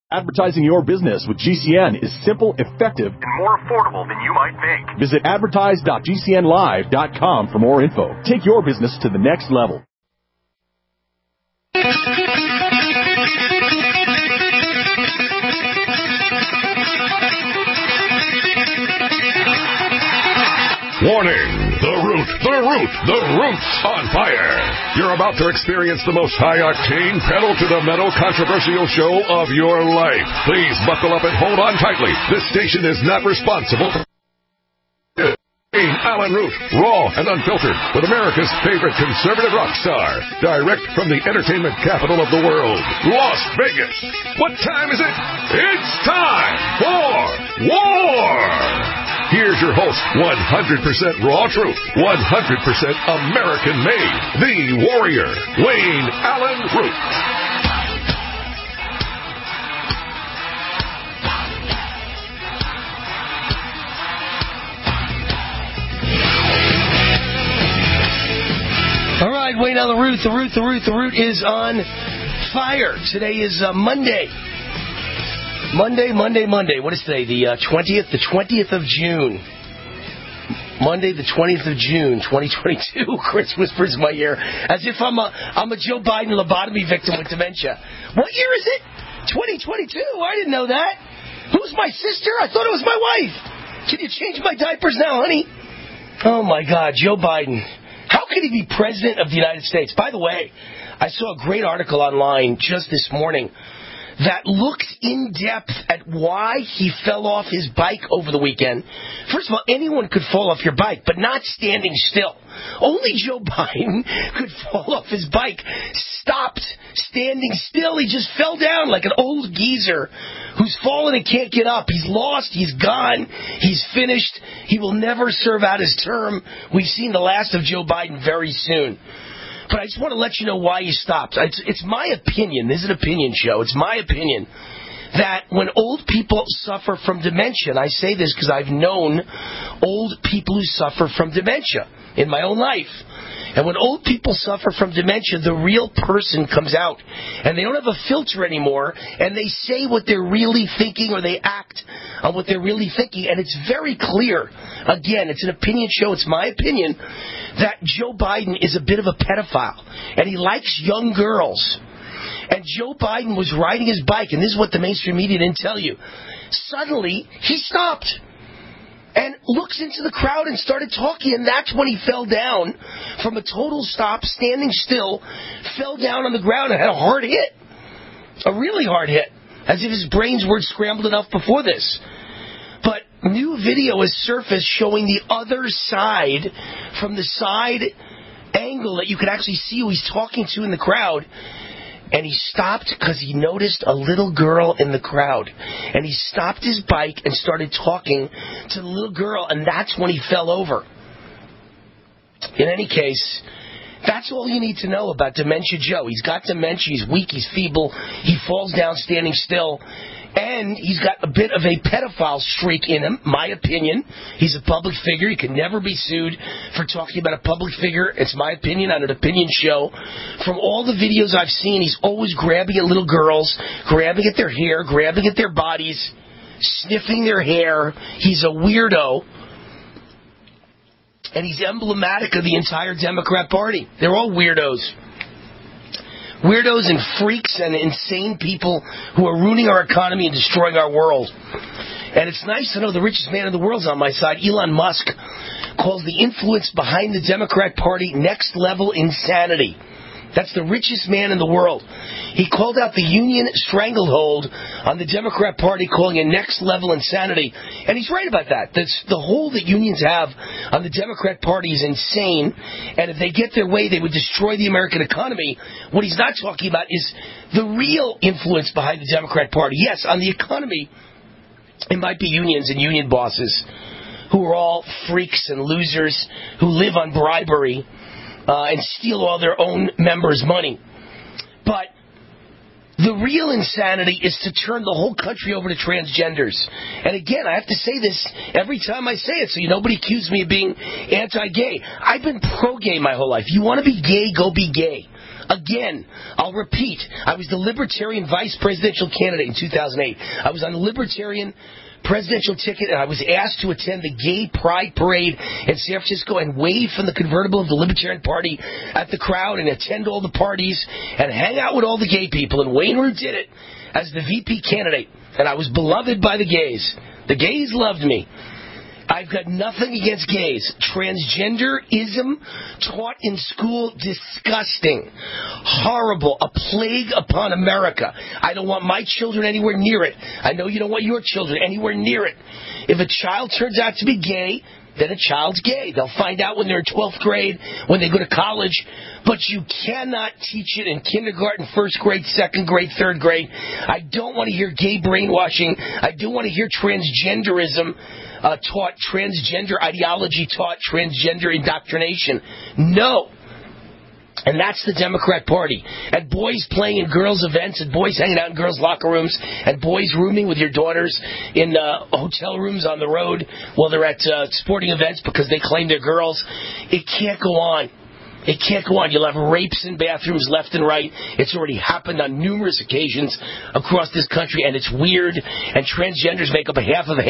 Advertising your business with GCN is simple, effective, and more affordable than you might think. Visit advertise.gcnlive.com for more info. Take your business to the next level. Warning! The root's on fire! You're about to experience the most high-octane, pedal-to-the-metal controversial show of your life. Please buckle up and hold on tightly. This station is not responsible for Alan Root, raw and unfiltered, with America's favorite conservative rock star, direct from the entertainment capital of the world, Las Vegas. What time is it? It's time for war! Here's your host, 100% raw truth, 100% American-made, the warrior, Wayne Allen Root. All right, Wayne Allen Root, the root is on fire. Today is Monday. Monday. What is today? The 20th? The 20th of June. Monday, the 20th of June, 2022. Chris whispers in my ear as if I'm a Joe Biden lobotomy victim with dementia. What year is it? 2022? I didn't know that. Who's my sister? I thought it was my wife. Can you change my diapers now, honey? Oh, my God, Joe Biden. How can he be president of the United States? By the way, I saw a great article online just this morning that looks in depth at why he fell off his bike over the weekend. First of all, anyone could fall off your bike, but not standing still. Only Joe Biden could fall off his bike, stopped standing still. He just fell down like an old geezer who's fallen and can't get up. He's lost. He's gone. He's finished. He will never serve out his term. We've seen the last of Joe Biden very soon. But I just want to let you know why he stopped. It's my opinion. This is an opinion show. It's my opinion that when old people suffer from dementia, and I say this because I've known old people who suffer from dementia in my own life. And when old people suffer from dementia, the real person comes out. And they don't have a filter anymore. And they say what they're really thinking, or they act on what they're really thinking. And it's very clear. Again, it's an opinion show. It's my opinion that Joe Biden is a bit of a pedophile. And he likes young girls. And Joe Biden was riding his bike. And this is what the mainstream media didn't tell you. Suddenly, he stopped. And looks into the crowd and started talking, and that's when he fell down from a total stop, standing still, fell down on the ground and had a hard hit, a really hard hit, as if his brains weren't scrambled enough before this. But new video has surfaced showing the other side, from the side angle that you could actually see who he's talking to in the crowd. And he stopped because he noticed a little girl in the crowd. And he stopped his bike and started talking to the little girl, and that's when he fell over. In any case, that's all you need to know about Dementia Joe. He's got dementia, he's weak, he's feeble, he falls down standing still, and he's got a bit of a pedophile streak in him, my opinion. He's a public figure. He can never be sued for talking about a public figure. It's my opinion on an opinion show. From all the videos I've seen, he's always grabbing at little girls, grabbing at their hair, grabbing at their bodies, sniffing their hair. He's a weirdo. And he's emblematic of the entire Democrat Party. They're all weirdos. Weirdos and freaks and insane people who are ruining our economy and destroying our world. And it's nice to know the richest man in the world is on my side. Elon Musk calls the influence behind the Democrat Party next level insanity. That's the richest man in the world. He called out the union stranglehold on the Democrat Party, calling it next level insanity. And he's right about that. The hold that unions have on the Democrat Party is insane. And if they get their way, they would destroy the American economy. What he's not talking about is the real influence behind the Democrat Party. Yes, on the economy, it might be unions and union bosses who are all freaks and losers who live on bribery and steal all their own members' money. But the real insanity is to turn the whole country over to transgenders. And again, I have to say this every time I say it, so nobody accuses me of being anti-gay. I've been pro-gay my whole life. You want to be gay, go be gay. Again, I'll repeat, I was the Libertarian vice presidential candidate in 2008. I was on the Libertarian presidential ticket, and I was asked to attend the Gay Pride Parade in San Francisco and wave from the convertible of the Libertarian Party at the crowd and attend all the parties and hang out with all the gay people. And Wayne Root did it as the VP candidate, and I was beloved by the gays. The gays loved me. I've got nothing against gays. Transgenderism taught in school, disgusting, horrible, a plague upon America. I don't want my children anywhere near it. I know you don't want your children anywhere near it. If a child turns out to be gay, then a child's gay. They'll find out when they're in 12th grade, when they go to college. But you cannot teach it in kindergarten, first grade, second grade, third grade. I don't want to hear gay brainwashing. I do want to hear transgenderism taught, transgender ideology taught, transgender indoctrination. No. And that's the Democrat Party. And boys playing in girls' events, and boys hanging out in girls' locker rooms, and boys rooming with your daughters in hotel rooms on the road while they're at sporting events because they claim they're girls. It can't go on. It can't go on. You'll have rapes in bathrooms left and right. It's already happened on numerous occasions across this country, and it's weird. And transgenders make up a half of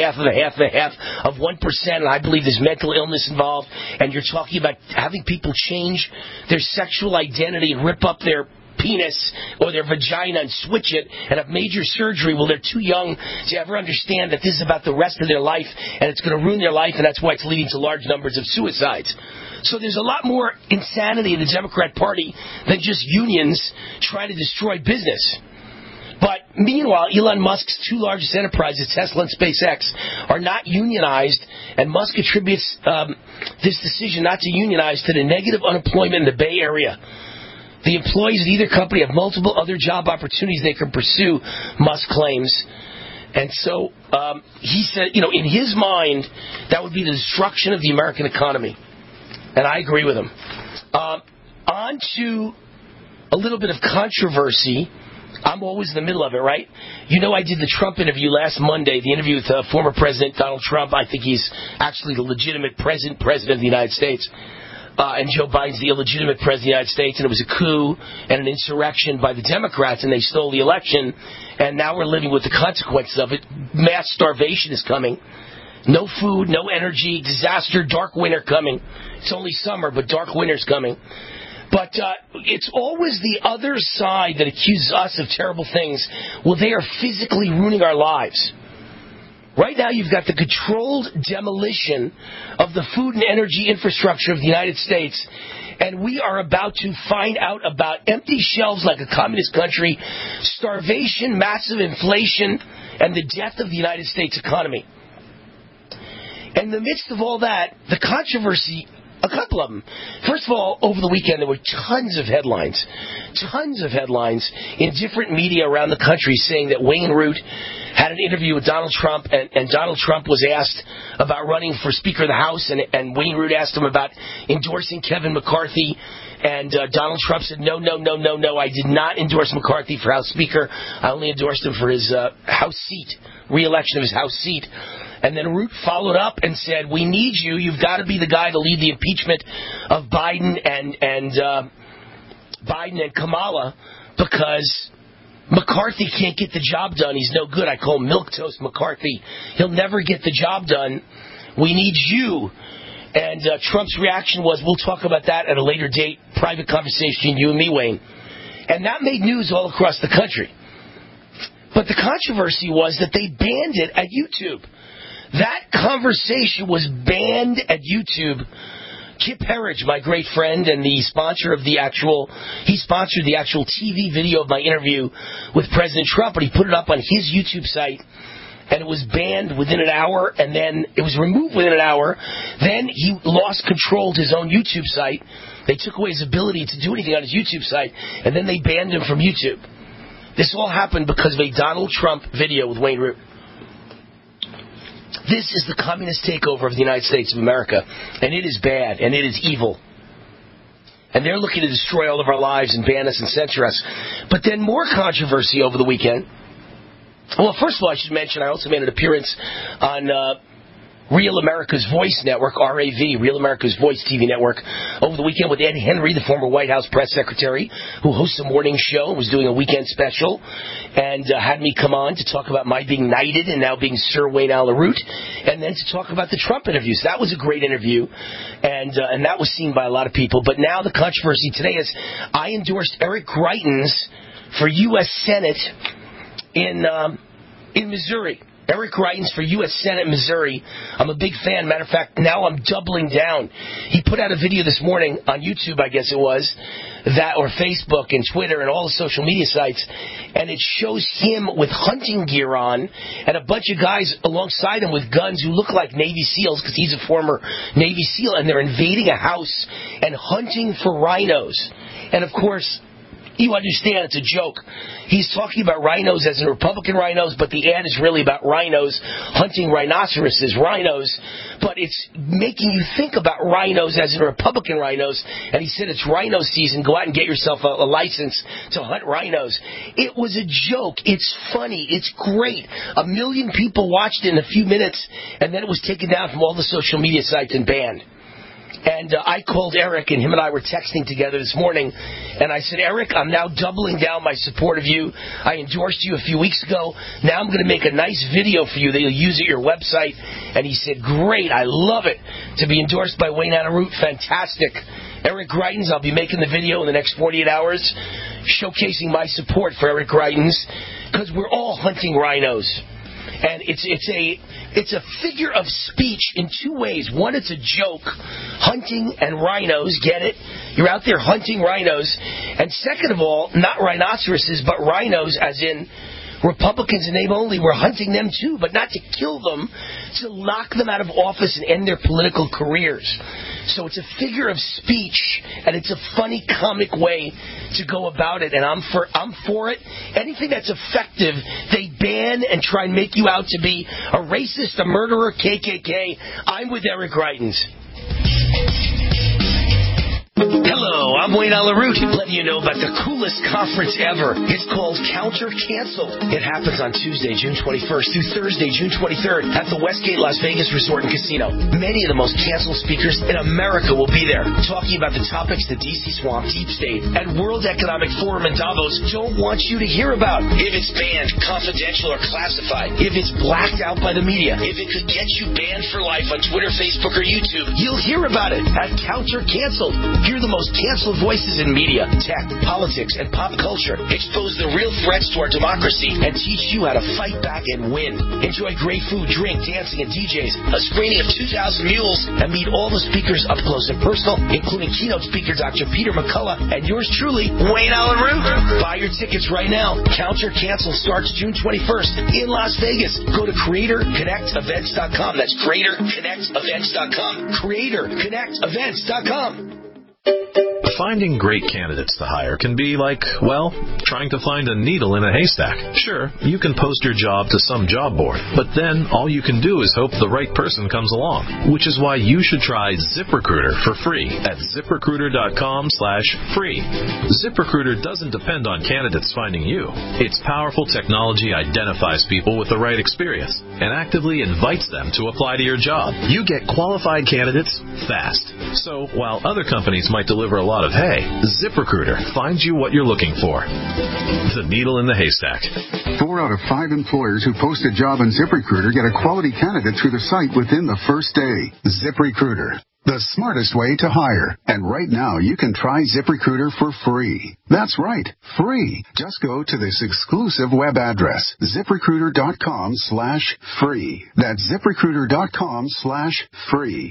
1%, and I believe there's mental illness involved. And you're talking about having people change their sexual identity and rip up their penis or their vagina and switch it and have major surgery. Well, they're too young to ever understand that this is about the rest of their life, and it's going to ruin their life, and that's why it's leading to large numbers of suicides. So there's a lot more insanity in the Democrat Party than just unions trying to destroy business. But meanwhile, Elon Musk's two largest enterprises, Tesla and SpaceX, are not unionized, and Musk attributes this decision not to unionize to the negative unemployment in the Bay Area. The employees of either company have multiple other job opportunities they can pursue, Musk claims. And so he said, in his mind, that would be the destruction of the American economy. And I agree with him. On to a little bit of controversy. I'm always in the middle of it, right? I did the Trump interview last Monday, the interview with former President Donald Trump. I think he's actually the legitimate president of the United States. And Joe Biden's the illegitimate president of the United States. And it was a coup and an insurrection by the Democrats, and they stole the election. And now we're living with the consequences of it. Mass starvation is coming. No food, no energy, disaster, dark winter coming. It's only summer, but dark winter's coming. But it's always the other side that accuses us of terrible things. Well, they are physically ruining our lives. Right now, you've got the controlled demolition of the food and energy infrastructure of the United States, and we are about to find out about empty shelves like a communist country, starvation, massive inflation, and the death of the United States economy. In the midst of all that, the controversy, a couple of them. First of all, over the weekend, there were tons of headlines in different media around the country saying that Wayne Root had an interview with Donald Trump, and Donald Trump was asked about running for Speaker of the House, and Wayne Root asked him about endorsing Kevin McCarthy, and Donald Trump said, no, I did not endorse McCarthy for House Speaker. I only endorsed him for his House seat, re-election of his House seat. And then Root followed up and said, we need you. You've got to be the guy to lead the impeachment of Biden and Kamala, because McCarthy can't get the job done. He's no good. I call him Milquetoast McCarthy. He'll never get the job done. We need you. And Trump's reaction was, we'll talk about that at a later date, private conversation, you and me, Wayne. And that made news all across the country. But the controversy was that they banned it at YouTube. That conversation was banned at YouTube. Kip Herridge, my great friend and the sponsor of he sponsored the actual TV video of my interview with President Trump, and he put it up on his YouTube site, and it was banned within an hour, and then it was removed within an hour. Then he lost control of his own YouTube site. They took away his ability to do anything on his YouTube site, and then they banned him from YouTube. This all happened because of a Donald Trump video with Wayne Root. This is the communist takeover of the United States of America, and it is bad, and it is evil. And they're looking to destroy all of our lives and ban us and censor us. But then more controversy over the weekend. Well, first of all, I should mention I also made an appearance on Real America's Voice Network, RAV, Real America's Voice TV Network, over the weekend with Ed Henry, the former White House press secretary, who hosts a morning show, was doing a weekend special, and had me come on to talk about my being knighted and now being Sir Wayne Allyn Root, and then to talk about the Trump interviews. That was a great interview, and that was seen by a lot of people. But now the controversy today is I endorsed Eric Greitens for U.S. Senate in Missouri. Eric Greitens for U.S. Senate, Missouri. I'm a big fan. Matter of fact, now I'm doubling down. He put out a video this morning on YouTube, I guess it was, or Facebook and Twitter and all the social media sites, and it shows him with hunting gear on and a bunch of guys alongside him with guns who look like Navy SEALs, because he's a former Navy SEAL, and they're invading a house and hunting for rhinos. And, of course, you understand it's a joke. He's talking about rhinos as in Republican rhinos, but the ad is really about rhinos hunting rhinoceroses, rhinos. But it's making you think about rhinos as in Republican rhinos. And he said it's rhino season. Go out and get yourself a license to hunt rhinos. It was a joke. It's funny. It's great. 1 million people watched it in a few minutes, and then it was taken down from all the social media sites and banned. And I called Eric, and him and I were texting together this morning, and I said, Eric, I'm now doubling down my support of you. I endorsed you a few weeks ago. Now I'm going to make a nice video for you that you'll use at your website. And he said, great, I love it. To be endorsed by Wayne Allyn Root, fantastic. Eric Greitens, I'll be making the video in the next 48 hours, showcasing my support for Eric Greitens, because we're all hunting rhinos. And it's a figure of speech in two ways. One, it's a joke. Hunting and rhinos, get it? You're out there hunting rhinos. And second of all, not rhinoceroses, but rhinos, as in Republicans in name only. We're hunting them too, but not to kill them, to lock them out of office and end their political careers. So it's a figure of speech, and it's a funny, comic way to go about it, and I'm for it. Anything that's effective, they ban and try and make you out to be a racist, a murderer, KKK. I'm with Eric Greitens. Hello, I'm Wayne Allyn Root, letting you know about the coolest conference ever. It's called Counter Canceled. It happens on Tuesday, June 21st through Thursday, June 23rd at the Westgate Las Vegas Resort and Casino. Many of the most canceled speakers in America will be there, talking about the topics the DC Swamp, Deep State, and World Economic Forum in Davos don't want you to hear about. If it's banned, confidential, or classified, if it's blacked out by the media, if it could get you banned for life on Twitter, Facebook, or YouTube, you'll hear about it at Counter Canceled. Hear the most canceled voices in media, tech, politics, and pop culture. Expose the real threats to our democracy and teach you how to fight back and win. Enjoy great food, drink, dancing, and DJs, a screening of 2,000 Mules, and meet all the speakers up close and personal, including keynote speaker Dr. Peter McCullough and yours truly, Wayne Allyn Root. Buy your tickets right now. Counter Cancel starts June 21st in Las Vegas. Go to CreatorConnectEvents.com. That's CreatorConnectEvents.com. CreatorConnectEvents.com. Finding great candidates to hire can be like, well, trying to find a needle in a haystack. Sure, you can post your job to some job board, but then all you can do is hope the right person comes along, which is why you should try ZipRecruiter for free at ZipRecruiter.com/free. ZipRecruiter doesn't depend on candidates finding you. Its powerful technology identifies people with the right experience and actively invites them to apply to your job. You get qualified candidates fast. So while other companies might deliver a lot of hay, ZipRecruiter finds you what you're looking for. The needle in the haystack. 4 out of 5 employers who post a job on ZipRecruiter get a quality candidate through the site within the first day. ZipRecruiter, the smartest way to hire. And right now, you can try ZipRecruiter for free. That's right, free. Just go to this exclusive web address, ZipRecruiter.com/free. That's ZipRecruiter.com/free.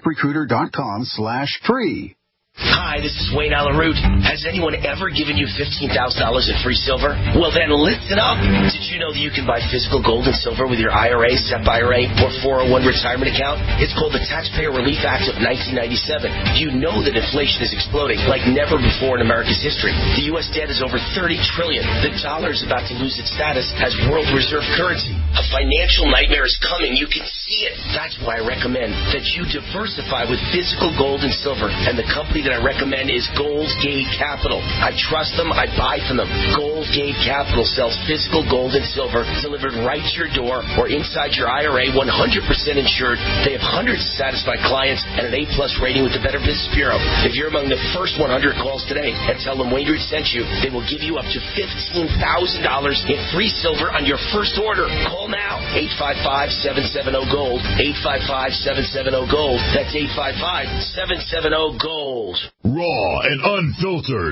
ZipRecruiter.com/free. Hi, this is Wayne Allyn Root. Has anyone ever given you $15,000 in free silver? Well, then listen up. Did you know that you can buy physical gold and silver with your IRA, SEP IRA, or 401 retirement account? It's called the Taxpayer Relief Act of 1997. You know that inflation is exploding like never before in America's history. The U.S. debt is over $30 trillion. The dollar is about to lose its status as world reserve currency. A financial nightmare is coming. You can see it. That's why I recommend that you diversify with physical gold and silver, and the company that I recommend is Goldgate Capital. I trust them. I buy from them. Goldgate Capital sells physical gold and silver delivered right to your door or inside your IRA, 100% insured. They have hundreds of satisfied clients and an A-plus rating with the Better Business Bureau. If you're among the first 100 calls today and tell them Wayne Root sent you, they will give you up to $15,000 in free silver on your first order. Call now. 855-770-GOLD. 855-770-GOLD. That's 855-770-GOLD. Raw and unfiltered.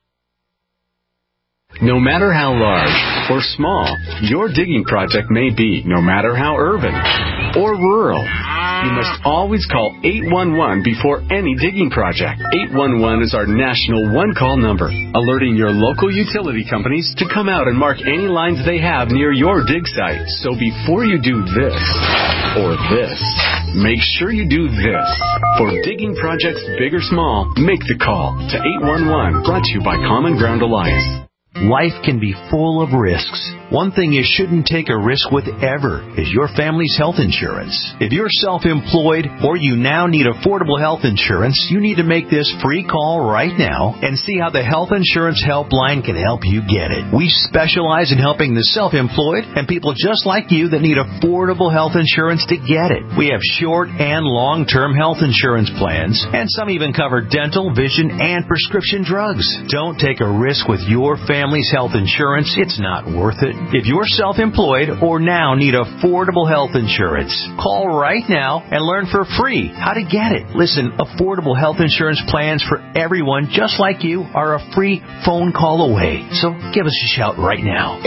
No matter how large or small your digging project may be, no matter how urban or rural, you must always call 811 before any digging project. 811 is our national one-call number, alerting your local utility companies to come out and mark any lines they have near your dig site. So before you do this or this, make sure you do this. For digging projects big or small, make the call to 811, brought to you by Common Ground Alliance. Life can be full of risks. One thing you shouldn't take a risk with ever is your family's health insurance. If you're self-employed or you now need affordable health insurance, you need to make this free call right now and see how the Health Insurance Helpline can help you get it. We specialize in helping the self-employed and people just like you that need affordable health insurance to get it. We have short and long-term health insurance plans, and some even cover dental, vision, and prescription drugs. Don't take a risk with your family's health insurance. It's not worth it. If you're self-employed or now need affordable health insurance, call right now and learn for free how to get it. Listen, affordable health insurance plans for everyone just like you are a free phone call away. So give us a shout right now.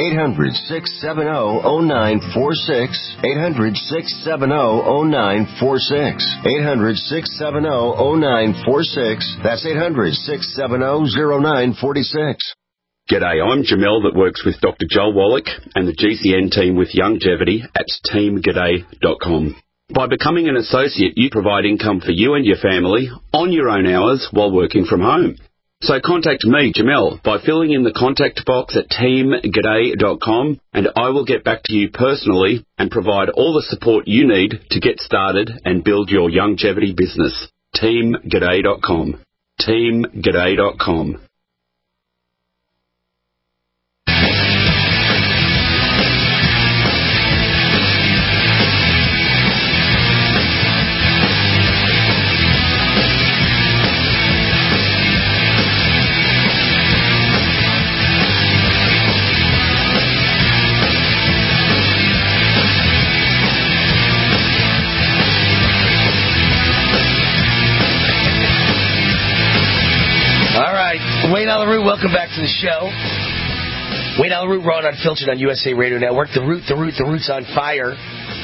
800-670-0946. 800-670-0946. 800-670-0946. That's 800-670-0946. G'day, I'm Jamel that works with Dr. Joel Wallach and the GCN team with Longevity at teamg'day.com. By becoming an associate, you provide income for you and your family on your own hours while working from home. So contact me, Jamel, by filling in the contact box at teamg'day.com, and I will get back to you personally and provide all the support you need to get started and build your longevity business. teamg'day.com. teamg'day.com. Wayne Allyn Root, welcome back to the show. Wayne Allyn Root, Raw and Unfiltered on USA Radio Network. The Root's on fire.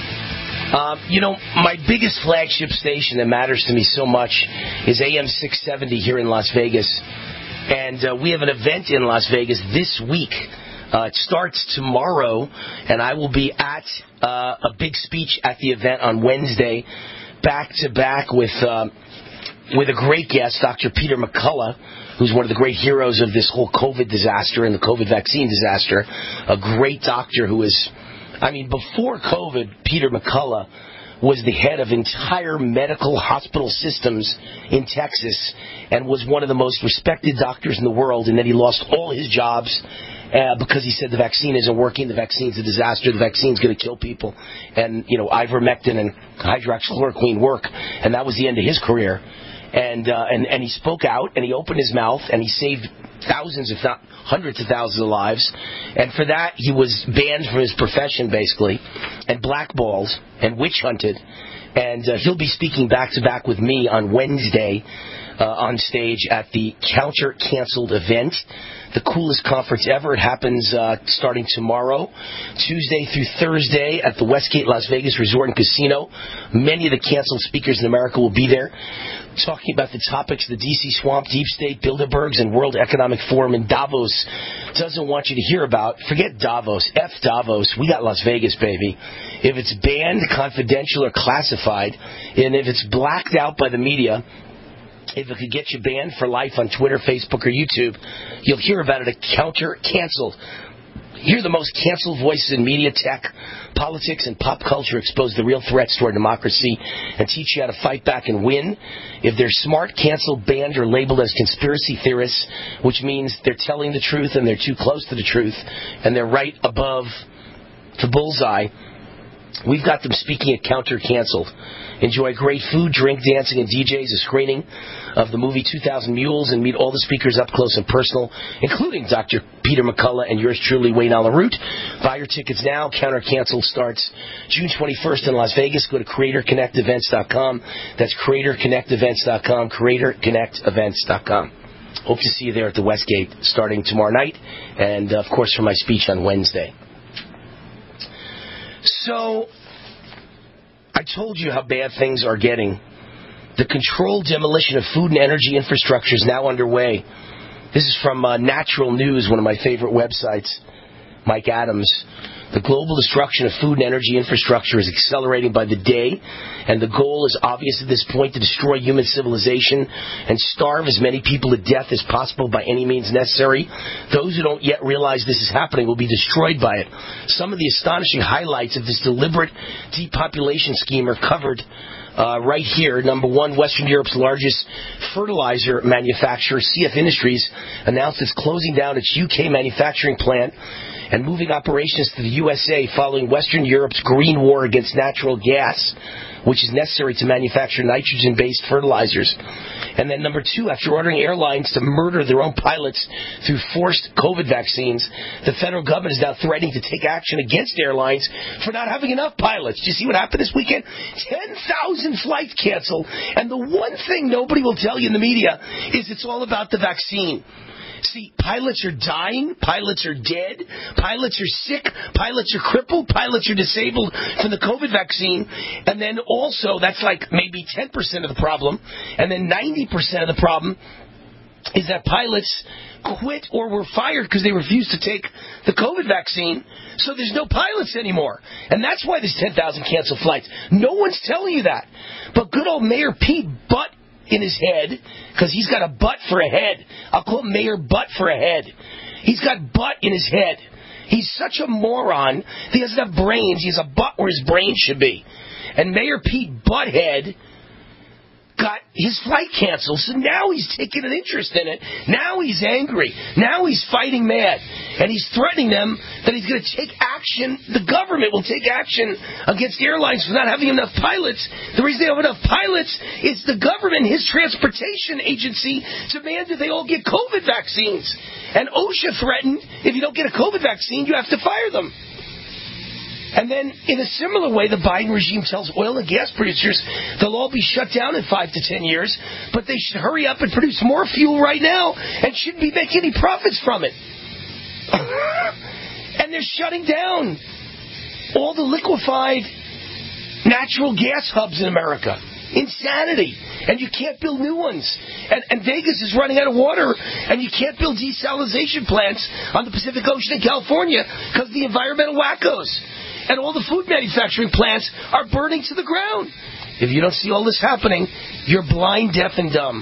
My biggest flagship station that matters to me so much is AM 670 here in Las Vegas. And we have an event in Las Vegas this week. It starts tomorrow, and I will be at a big speech at the event on Wednesday, back-to-back with a great guest, Dr. Peter McCullough, who's one of the great heroes of this whole COVID disaster and the COVID vaccine disaster. A great doctor who is, before COVID, Peter McCullough was the head of entire medical hospital systems in Texas and was one of the most respected doctors in the world, and then he lost all his jobs because he said the vaccine isn't working, the vaccine's a disaster, the vaccine's going to kill people, and, ivermectin and hydroxychloroquine work, and that was the end of his career. And he spoke out, and he opened his mouth, and he saved thousands, if not hundreds of thousands of lives. And for that, he was banned from his profession, basically, and blackballed and witch hunted. And he'll be speaking back-to-back with me on Wednesday on stage at the Counter-Canceled event, the coolest conference ever. It happens starting tomorrow, Tuesday through Thursday at the Westgate Las Vegas Resort and Casino. Many of the canceled speakers in America will be there, talking about the topics the D.C. Swamp, Deep State, Bilderbergs, and World Economic Forum in Davos doesn't want you to hear about. Forget Davos. F Davos. We got Las Vegas, baby. If it's banned, confidential, or classified, and if it's blacked out by the media, if it could get you banned for life on Twitter, Facebook, or YouTube, you'll hear about it at Counter-Canceled. Hear the most canceled voices in media, tech, politics, and pop culture expose the real threats to our democracy and teach you how to fight back and win. If they're smart, canceled, banned, or labeled as conspiracy theorists, which means they're telling the truth and they're too close to the truth and they're right above the bullseye, we've got them speaking at Counter Canceled. Enjoy great food, drink, dancing, and DJs, a screening of the movie 2,000 Mules, and meet all the speakers up close and personal, including Dr. Peter McCullough and yours truly, Wayne Allen Root. Buy your tickets now. Counter Canceled starts June 21st in Las Vegas. Go to CreatorConnectEvents.com. That's CreatorConnectEvents.com, CreatorConnectEvents.com. Hope to see you there at the Westgate starting tomorrow night, and, of course, for my speech on Wednesday. So, I told you how bad things are getting. The controlled demolition of food and energy infrastructure is now underway. This is from Natural News, one of my favorite websites, Mike Adams. The global destruction of food and energy infrastructure is accelerating by the day, and the goal is obvious at this point to destroy human civilization and starve as many people to death as possible by any means necessary. Those who don't yet realize this is happening will be destroyed by it. Some of the astonishing highlights of this deliberate depopulation scheme are covered right here. Number one, Western Europe's largest fertilizer manufacturer, CF Industries, announced it's closing down its UK manufacturing plant and moving operations to the USA following Western Europe's green war against natural gas, which is necessary to manufacture nitrogen-based fertilizers. And then number two, after ordering airlines to murder their own pilots through forced COVID vaccines, the federal government is now threatening to take action against airlines for not having enough pilots. Do you see what happened this weekend? 10,000 flights canceled. And the one thing nobody will tell you in the media is it's all about the vaccine. See, pilots are dying, pilots are dead, pilots are sick, pilots are crippled, pilots are disabled from the COVID vaccine, and then also, that's like maybe 10% of the problem, and then 90% of the problem is that pilots quit or were fired because they refused to take the COVID vaccine, so there's no pilots anymore. And that's why there's 10,000 canceled flights. No one's telling you that. But good old Mayor Pete Butt in his head, because he's got a butt for a head. I'll call him Mayor Butt for a head. He's got butt in his head. He's such a moron. He doesn't have brains. He has a butt where his brain should be. And Mayor Pete Butthead got his flight canceled, so now he's taking an interest in it. Now he's angry. Now he's fighting mad. And he's threatening them that he's going to take action. The government will take action against airlines for not having enough pilots. The reason they don't have enough pilots is the government, his transportation agency, demanded they all get COVID vaccines. And OSHA threatened, if you don't get a COVID vaccine, you have to fire them. And then, in a similar way, the Biden regime tells oil and gas producers they'll all be shut down in 5 to 10 years, but they should hurry up and produce more fuel right now and shouldn't be making any profits from it. And they're shutting down all the liquefied natural gas hubs in America. Insanity. And you can't build new ones. And Vegas is running out of water, and you can't build desalination plants on the Pacific Ocean in California because of the environmental wackos. And all the food manufacturing plants are burning to the ground. If you don't see all this happening, you're blind, deaf, and dumb.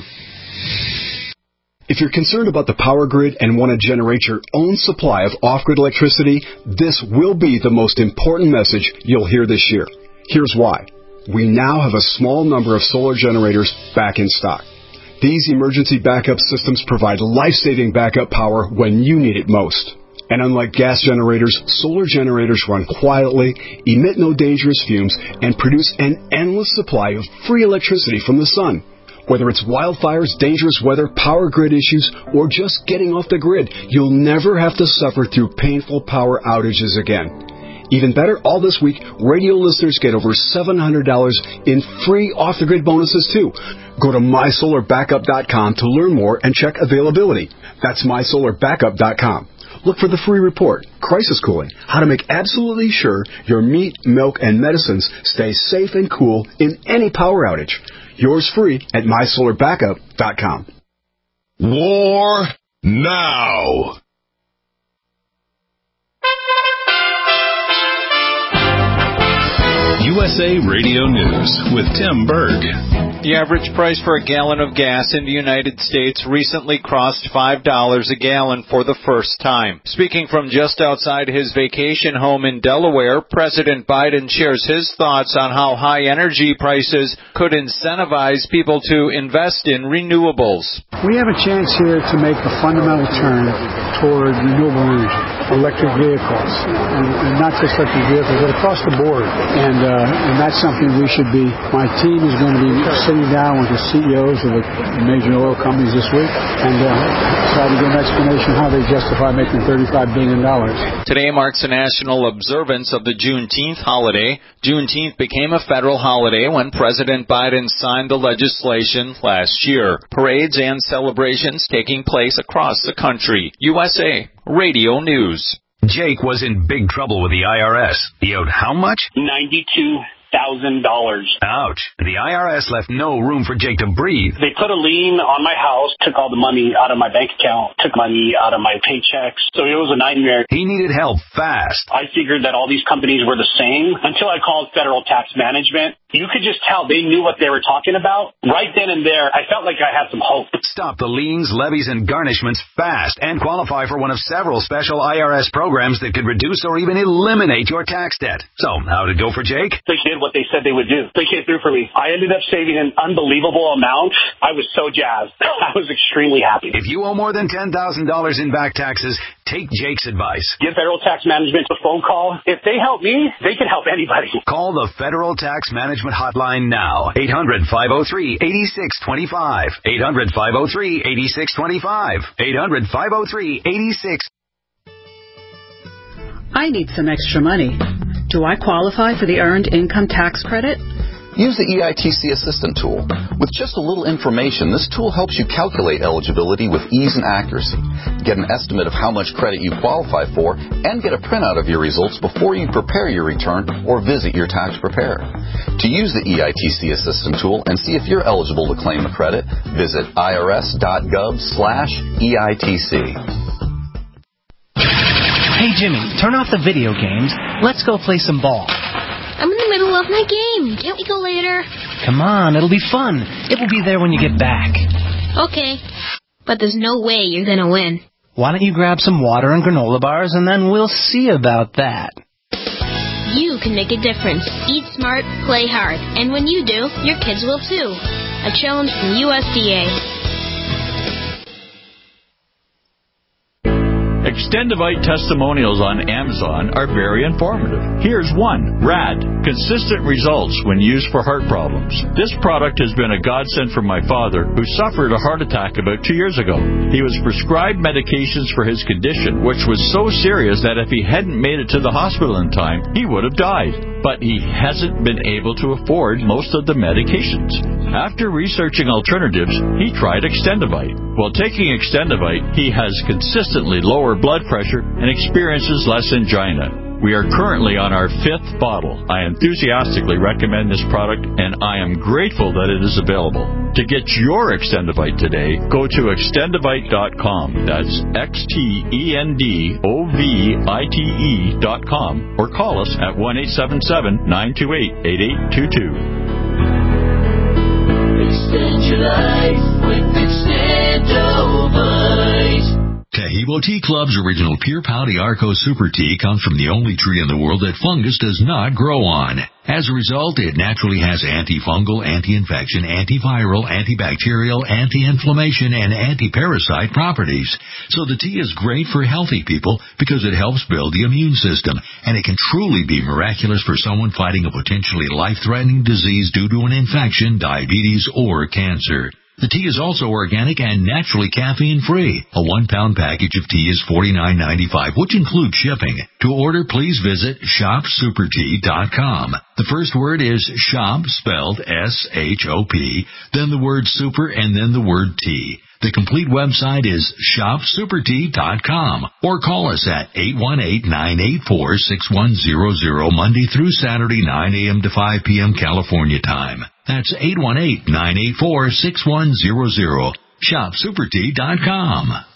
If you're concerned about the power grid and want to generate your own supply of off-grid electricity, this will be the most important message you'll hear this year. Here's why. We now have a small number of solar generators back in stock. These emergency backup systems provide life-saving backup power when you need it most. And unlike gas generators, solar generators run quietly, emit no dangerous fumes, and produce an endless supply of free electricity from the sun. Whether it's wildfires, dangerous weather, power grid issues, or just getting off the grid, you'll never have to suffer through painful power outages again. Even better, all this week, radio listeners get over $700 in free off-the-grid bonuses, too. Go to MySolarBackup.com to learn more and check availability. That's MySolarBackup.com. Look for the free report, Crisis Cooling, how to make absolutely sure your meat, milk, and medicines stay safe and cool in any power outage. Yours free at MySolarBackup.com. War now. USA Radio News with Tim Berg. The average price for a gallon of gas in the United States recently crossed $5 a gallon for the first time. Speaking from just outside his vacation home in Delaware, President Biden shares his thoughts on how high energy prices could incentivize people to invest in renewables. We have a chance here to make a fundamental turn toward renewable energy, electric vehicles, and not just electric vehicles, but across the board. And that's something we should be. My team is going to be sitting down with the CEOs of the major oil companies this week and try to get an explanation how they justify making $35 billion. Today marks the national observance of the Juneteenth holiday. Juneteenth became a federal holiday when President Biden signed the legislation last year. Parades and celebrations taking place across the country. USA Radio News. Jake was in big trouble with the IRS. He owed how much? $92,000. Ouch. The IRS left no room for Jake to breathe. They put a lien on my house, took all the money out of my bank account, took money out of my paychecks. So it was a nightmare. He needed help fast. I figured that all these companies were the same until I called Federal Tax Management. You could just tell they knew what they were talking about. Right then and there, I felt like I had some hope. Stop the liens, levies, and garnishments fast and qualify for one of several special IRS programs that could reduce or even eliminate your tax debt. So, how did it go for Jake? They did what they said they would do. They came through for me. I ended up saving an unbelievable amount. I was so jazzed. I was extremely happy. If you owe more than $10,000 in back taxes, take Jake's advice. Give Federal Tax Management a phone call. If they help me, they can help anybody. Call the Federal Tax Management Hotline now. 800-503-8625. 800-503-8625. 800-503-8625. I need some extra money. Do I qualify for the Earned Income Tax Credit? Use the EITC Assistant tool. With just a little information, this tool helps you calculate eligibility with ease and accuracy. Get an estimate of how much credit you qualify for and get a printout of your results before you prepare your return or visit your tax preparer. To use the EITC Assistant tool and see if you're eligible to claim a credit, visit irs.gov/EITC. Hey, Jimmy, turn off the video games. Let's go play some ball. I'm in the middle of my game. Can't we go later? Come on, it'll be fun. It will be there when you get back. Okay. But there's no way you're going to win. Why don't you grab some water and granola bars, and then we'll see about that. You can make a difference. Eat smart, play hard. And when you do, your kids will too. A challenge from USDA. Extendivite testimonials on Amazon are very informative. Here's one. RAD. Consistent results when used for heart problems. This product has been a godsend for my father, who suffered a heart attack about 2 years ago. He was prescribed medications for his condition, which was so serious that if he hadn't made it to the hospital in time, he would have died. But he hasn't been able to afford most of the medications. After researching alternatives, he tried Extendivite. While taking Extendivite, he has consistently lower blood pressure and experiences less angina. We are currently on our 5th bottle. I enthusiastically recommend this product, and I am grateful that it is available. To get your Extendivite today, go to extendivite.com. That's XTENDOVITE.com, or call us at 1-877-928-8822. Extend your life with Extendovite. Taheebo Tea Club's original Pure Pau Arco Super Tea comes from the only tree in the world that fungus does not grow on. As a result, it naturally has antifungal, anti-infection, antiviral, antibacterial, anti-inflammation, and anti-parasite properties. So the tea is great for healthy people because it helps build the immune system, and it can truly be miraculous for someone fighting a potentially life-threatening disease due to an infection, diabetes, or cancer. The tea is also organic and naturally caffeine-free. A 1-pound package of tea is $49.95, which includes shipping. To order, please visit shopsupertea.com. The first word is shop, spelled S-H-O-P, then the word super, and then the word tea. The complete website is shopsupertea.com, or call us at 818-984-6100 Monday through Saturday, 9 a.m. to 5 p.m. California time. That's 818-984-6100. shopsupertea.com.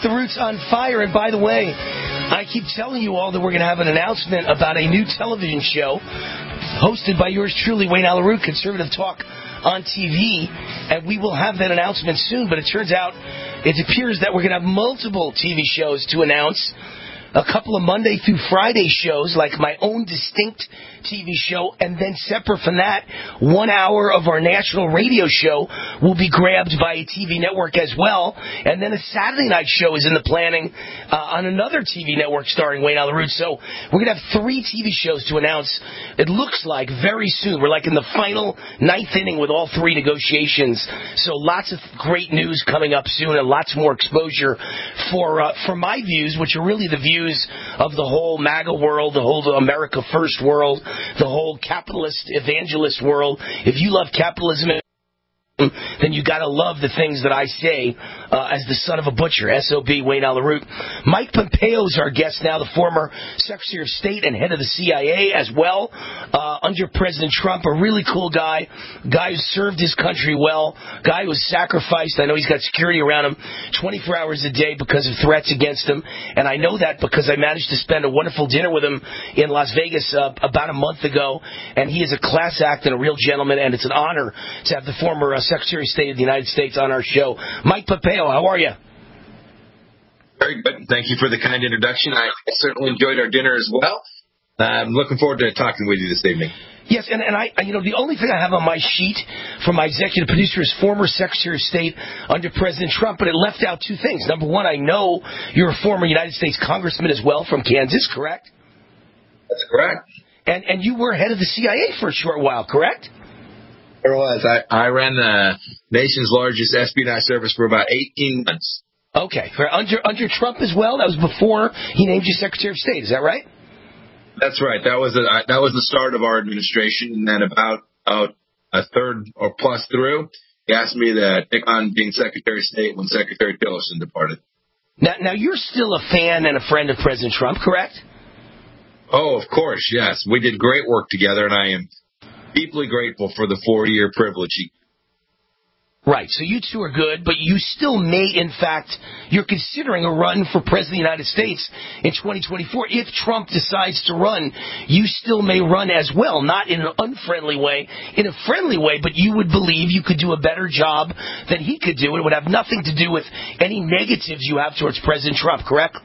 The Root's on fire. And by the way, I keep telling you all that we're going to have an announcement about a new television show hosted by yours truly, Wayne Allyn Root, Conservative Talk on TV. And we will have that announcement soon. But it turns out, it appears that we're going to have multiple TV shows to announce. A couple of Monday through Friday shows, like my own distinct TV show, and then separate from that, 1 hour of our national radio show will be grabbed by a TV network as well. And then a Saturday night show is in the planning on another TV network starring Wayne Allyn Root. So we're going to have 3 TV shows to announce, it looks like, very soon. We're like in the final 9th inning with all 3 negotiations. So lots of great news coming up soon and lots more exposure for my views, which are really the views of the whole MAGA world, the whole America First world, the whole capitalist evangelist world. If you love capitalism, then you got to love the things that I say as the son of a butcher, S.O.B. Wayne Allyn Root. Mike Pompeo is our guest now, the former Secretary of State and head of the CIA as well, under President Trump, a really cool guy who served his country well, guy who was sacrificed. I know he's got security around him 24 hours a day because of threats against him, and I know that because I managed to spend a wonderful dinner with him in Las Vegas about a month ago, and he is a class act and a real gentleman, and it's an honor to have the former Secretary of State of the United States on our show. Mike Pompeo, how are you? Very good. Thank you for the kind introduction. I certainly enjoyed our dinner as well. I'm looking forward to talking with you this evening. Yes, and I the only thing I have on my sheet from my executive producer is former Secretary of State under President Trump, but it left out 2 things. Number one, I know you're a former United States congressman as well from Kansas, correct? That's correct. And you were head of the CIA for a short while, correct? There was. I ran the nation's largest espionage service for about 18 months. Okay. Under Trump as well? That was before he named you Secretary of State. Is that right? That's right. That was the start of our administration. And then about a third or plus through, he asked me to take on being Secretary of State when Secretary Tillerson departed. Now you're still a fan and a friend of President Trump, correct? Oh, of course, yes. We did great work together, and I am deeply grateful for the 4-year privilege. Right, so you two are good, but you still may, in fact, you're considering a run for President of the United States in 2024. If Trump decides to run, you still may run as well, not in an unfriendly way, in a friendly way, but you would believe you could do a better job than he could do. It would have nothing to do with any negatives you have towards President Trump, correct?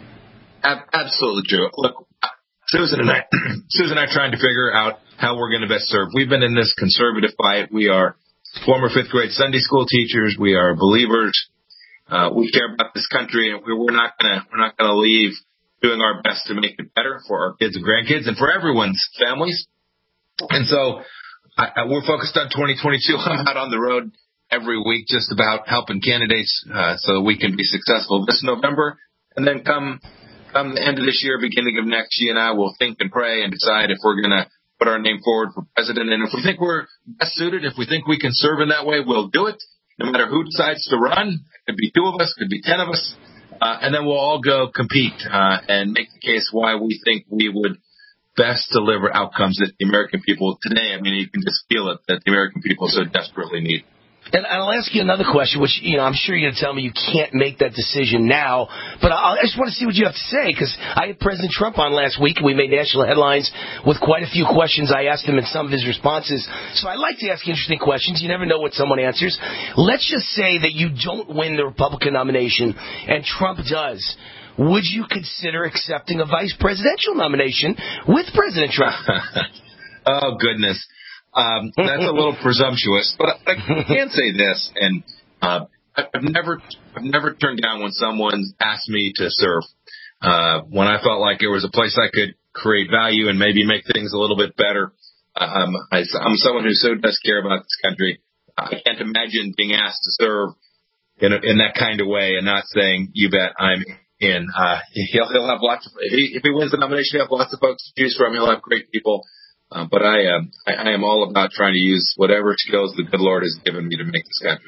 Absolutely true. Look, Susan and I trying to figure out how we're going to best serve. We've been in this conservative fight. We are former 5th grade Sunday school teachers. We are believers. We care about this country, and we're not going to leave doing our best to make it better for our kids and grandkids and for everyone's families. And so we're focused on 2022. I'm out on the road every week just about helping candidates so that we can be successful this November. And then come the end of this year, beginning of next, she and I will think and pray and decide if we're going to put our name forward for president. And if we think we're best suited, if we think we can serve in that way, we'll do it. No matter who decides to run, it could be 2 of us, could be 10 of us, and then we'll all go compete and make the case why we think we would best deliver outcomes that the American people today, I mean, you can just feel it, that the American people so desperately need. And I'll ask you another question, which, I'm sure you're going to tell me you can't make that decision now, but I just want to see what you have to say, because I had President Trump on last week, and we made national headlines with quite a few questions I asked him and some of his responses. So I like to ask interesting questions. You never know what someone answers. Let's just say that you don't win the Republican nomination, and Trump does. Would you consider accepting a vice presidential nomination with President Trump? Oh, goodness. That's a little presumptuous, but I can say this, and I've never turned down when someone's asked me to serve. When I felt like there was a place I could create value and maybe make things a little bit better. I'm someone who so does care about this country. I can't imagine being asked to serve in that kind of way and not saying, "You bet, I'm in." He'll have lots of. If he wins the nomination, he'll have lots of folks to choose from. He'll have great people. But I am all about trying to use whatever skills the good Lord has given me to make this country better.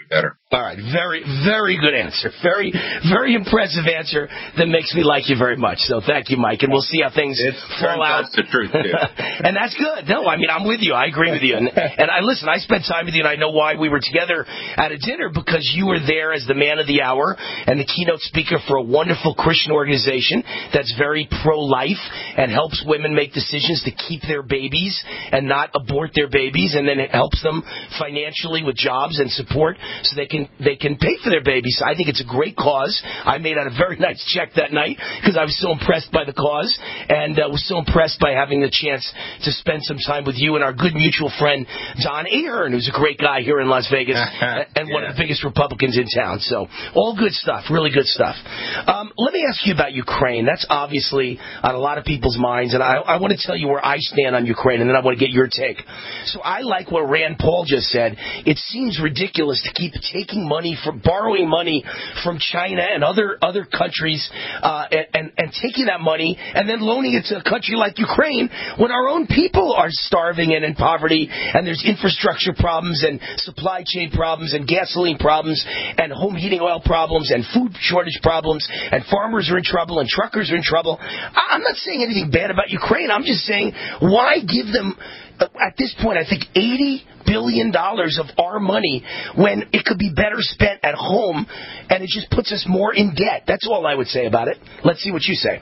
All right, very, very good answer. Very, very impressive answer that makes me like you very much. So thank you, Mike, and we'll see how things fall out. That's the truth, too. And that's good. No, I mean, I'm with you. I agree with you. And I spent time with you, and I know why we were together at a dinner, because you were there as the man of the hour and the keynote speaker for a wonderful Christian organization that's very pro-life and helps women make decisions to keep their babies and not abort their babies, and then it helps them financially with jobs and support so they can pay for their babies. So I think it's a great cause. I made out a very nice check that night because I was so impressed by the cause, and was so impressed by having the chance to spend some time with you and our good mutual friend Don Ahern, who's a great guy here in Las Vegas and one of the biggest Republicans in town. So all good stuff, really good stuff. Let me ask you about Ukraine. That's obviously on a lot of people's minds, and I want to tell you where I stand on Ukraine, and then I want to get your take. So I like what Rand Paul just said. It seems ridiculous to keep borrowing money from China and other countries, and taking that money and then loaning it to a country like Ukraine when our own people are starving and in poverty, and there's infrastructure problems and supply chain problems and gasoline problems and home heating oil problems and food shortage problems, and farmers are in trouble and truckers are in trouble. I'm not saying anything bad about Ukraine. I'm just saying, why give them, at this point, I think $80 billion of our money when it could be better spent at home, and it just puts us more in debt. That's all I would say about it. Let's see what you say.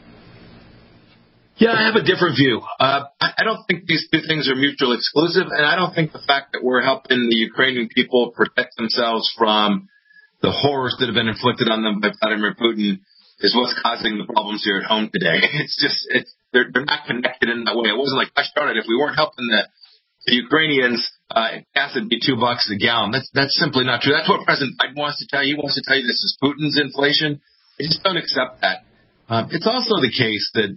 Yeah, I have a different view. I don't think these two things are mutually exclusive, and I don't think the fact that we're helping the Ukrainian people protect themselves from the horrors that have been inflicted on them by Vladimir Putin is what's causing the problems here at home today. They're not connected in that way. It wasn't like, I started, if we weren't helping the Ukrainians, gas would be $2 a gallon. That's simply not true. That's what President Biden wants to tell you. He wants to tell you this is Putin's inflation. I just don't accept that. It's also the case that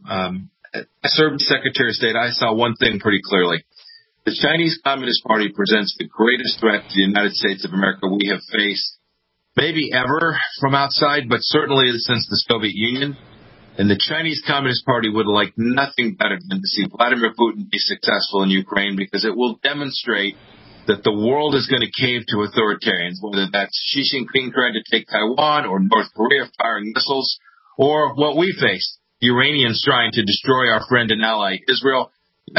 I served as Secretary of State. I saw one thing pretty clearly. The Chinese Communist Party presents the greatest threat to the United States of America we have faced, maybe ever from outside, but certainly since the Soviet Union. And the Chinese Communist Party would like nothing better than to see Vladimir Putin be successful in Ukraine, because it will demonstrate that the world is going to cave to authoritarians, whether that's Xi Jinping trying to take Taiwan or North Korea firing missiles, or what we face, the Iranians trying to destroy our friend and ally Israel.